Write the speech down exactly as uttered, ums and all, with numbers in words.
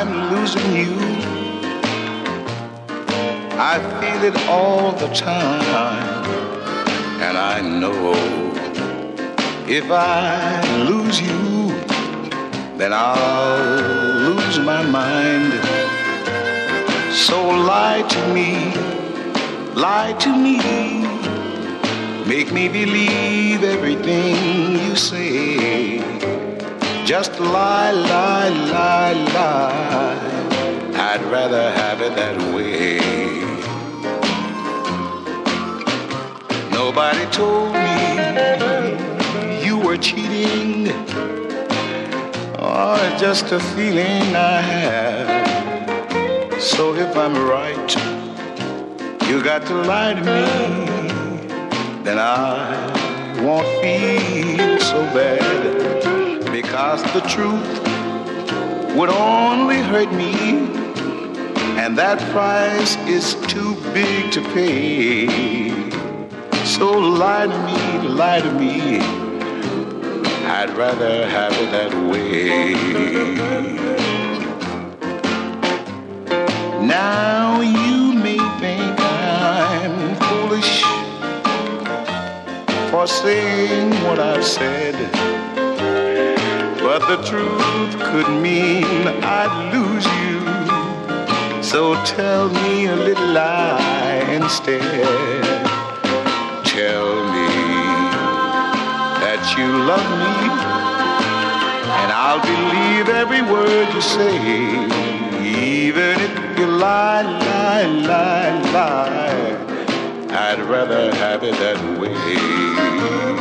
I'm losing you. I feel it all the time, and I know if I lose you, then I'll lose my mind. So lie to me, lie to me, make me believe everything you say. Just lie, lie, lie, lie. I'd rather have it that way. Nobody told me you were cheating. Oh, it's just a feeling I have. So if I'm right, you got to lie to me. Then I won't feel so bad. Because the truth would only hurt me, and that price is too big to pay. So lie to me, lie to me, I'd rather have it that way. Now you may think I'm foolish for saying what I've said, but the truth could mean I'd lose you. So tell me a little lie instead. Tell me that you love me, and I'll believe every word you say. Even if you lie, lie, lie, lie, I'd rather have it that way.